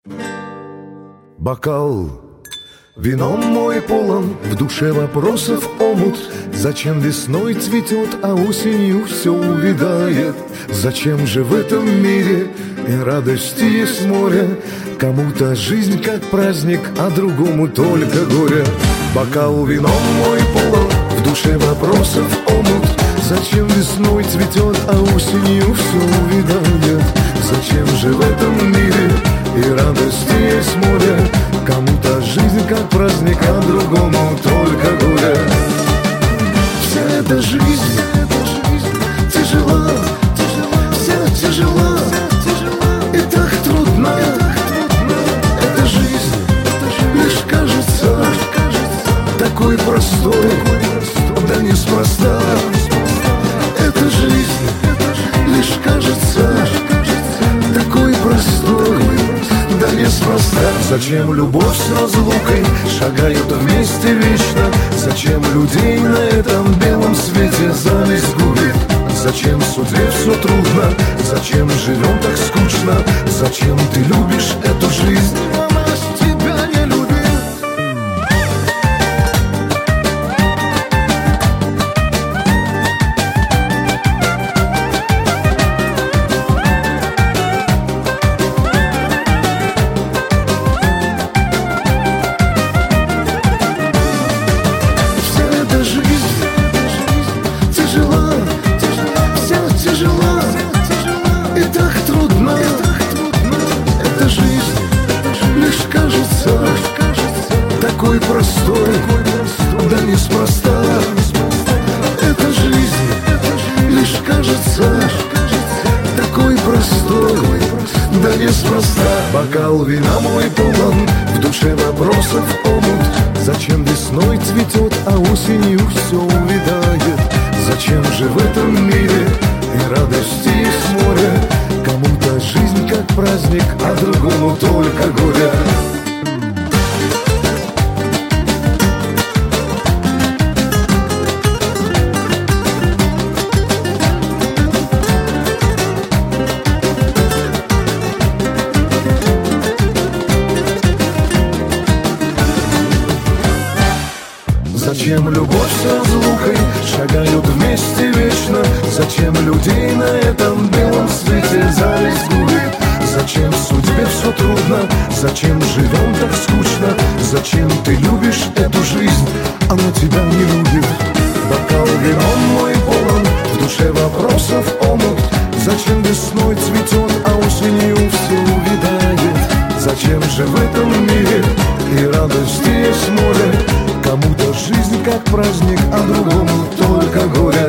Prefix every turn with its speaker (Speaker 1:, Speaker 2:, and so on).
Speaker 1: Бокал вином мой полон, в душе вопросов омут. Зачем весной цветет, а осенью все увядает? Зачем же в этом мире и радости есть море? Кому-то жизнь как праздник, а другому только горе. Бокал вином мой полон, в душе вопросов омут. Зачем весной цветет, а осенью все увядает? Зачем же в этом мире и радости есть море? Кому-то жизнь как праздник, а другому только горе. Вся эта жизнь тяжела, вся тяжела и так трудна. Эта жизнь лишь кажется такой простой, да неспроста. Эта жизнь лишь кажется такой простой, да неспроста. Зачем любовь с разлукой шагают вместе вечно? Зачем людей на этом белом свете зависть губит? Зачем судьбе все трудно? Зачем живем так скучно? Зачем ты любишь эту жизнь? Она ж тебя не любит. Такой простой, да неспроста. Эта жизнь лишь кажется такой простой, да неспроста. Бокал вина мой полон, в душе вопросов омут. Зачем весной цветет, а осенью все увядает? Зачем же в этом мире и радости есть море? Кому-то жизнь как праздник, а другому только горе. Зачем любовь с разлукой шагают вместе вечно? Зачем людей на этом белом свете зависть губит? Зачем судьбе все трудно? Зачем живем так скучно? Зачем ты любишь эту жизнь? Она тебя не любит. Бокал вином мой полон, в душе вопросов омут. Зачем весной цветет, а осенью все увядает? Зачем же в этом мире и радости есть море? Кому-то жизнь как праздник, а другому только горе.